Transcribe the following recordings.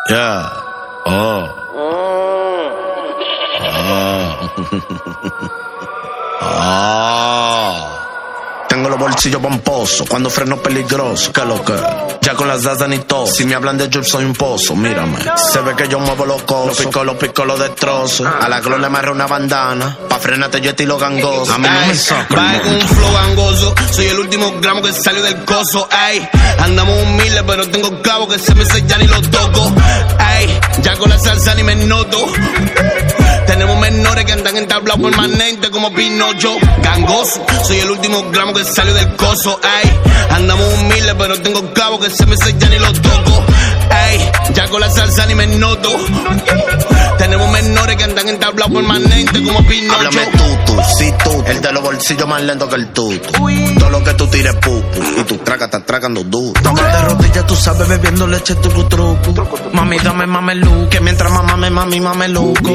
Yeah. Oh. Tengo los bolsillos pomposos, cuando freno peligroso, que lo que. Ya con las dadas ni todo. Si me hablan de yo soy un pozo, mírame. Se ve que yo muevo los cosos, los pico, los destrozo. A la gloria le amarré una bandana, pa' frenarte yo estilo gangoso. A mí no me saco. Baje con un flow gangoso, soy el último gramo que salió del coso, ey. Andamos humildes, pero tengo clavos que se me sellan y los toco, ey. Ya con la salsa ni me noto. Tenemos menores que andan en tablao permanente como Pinocho. Gangoso, soy el último gramo que salió del coso, ey. Andamos humildes, pero tengo clavos que se me sellan y los toco, ey. Ya con la salsa ni me noto. Tenemos menores que andan en tablao permanente como Pinocho. Háblame tutu, sí tú, el de los bolsillos más lento que el tutu. Todo lo que tú tires pupu, y tú estás tragando duro. Toca de rodillas, tú sabes, bebiendo leche truco. Mami, dame mameluco, que mientras mamá me mameluco.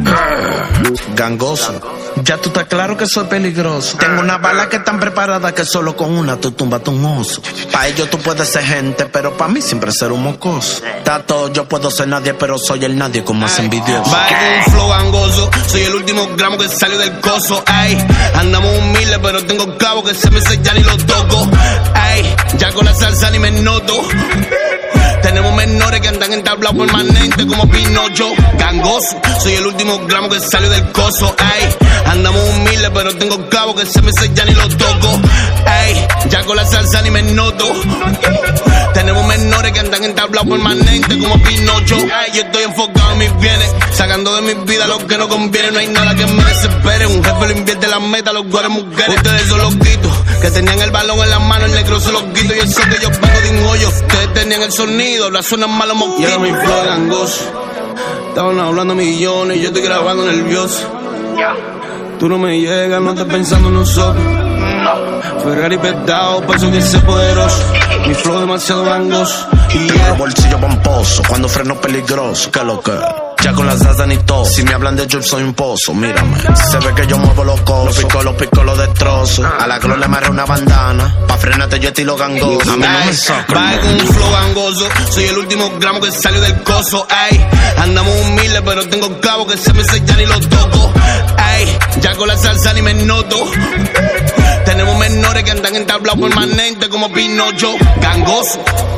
Gangoso, ya tú estás claro que soy peligroso. Tengo una bala que tan preparada que solo con una tú tumbas un oso. Pa' ellos tú puedes ser gente, pero pa' mí siempre ser un mocoso. Tato, yo puedo ser nadie, pero soy el nadie con más envidioso. Baje con un flow gangoso, soy el último gramo que salió del coso, ey. Andamos humildes, pero tengo clavos que se me sellan y los toco, ey. Ya con la salsa ni me noto. Tenemos menores que andan en tablao permanente como Pinocho. Gangoso, soy el último gramo que salió del coso, ey. Andamos humildes, pero tengo clavos que se me sellan y los toco, ey. Ya con la salsa ni me noto. Tenemos menores que andan en tablao permanente como Pinocho, ey. Yo estoy enfocado en mis bienes, sacando de mi vida lo que no conviene. No hay nada que me desespere. Un jefe le invierte las metas, los guares mujeres. Ustedes son los quitos que tenían el balón en las manos, el negro se los quito. Y eso que yo vengo de un hoyo. Ustedes tenían el sonido, las zonas malas mosquitos. Y ahora mi flow es gangoso. Estaban hablando millones, yo estoy grabando nervioso. Tú no me llegas, no estás pensando en nosotros. Ferrari pedao, por eso que sé poderoso. Mi flow demasiado gangoso. Tengo los bolsillos pomposos, cuando freno peligroso, que lo que. Ya con las dadas ni todo. Si me hablan de yo soy un pozo, mírame. Se ve que yo muevo los cosos, los pico, los destrozo. A la gloria le amarré una bandana, pa' frenarte yo estilo gangoso. A mí no me saco. Baje con un flow gangoso, soy el último gramo que salió del coso, ey. Andamos humildes, pero tengo clavos que se me sellan y los toco, ey. Ya con la salsa ni me noto. Tenemos menores que andan en tablao permanente como Pinocho. Gangoso.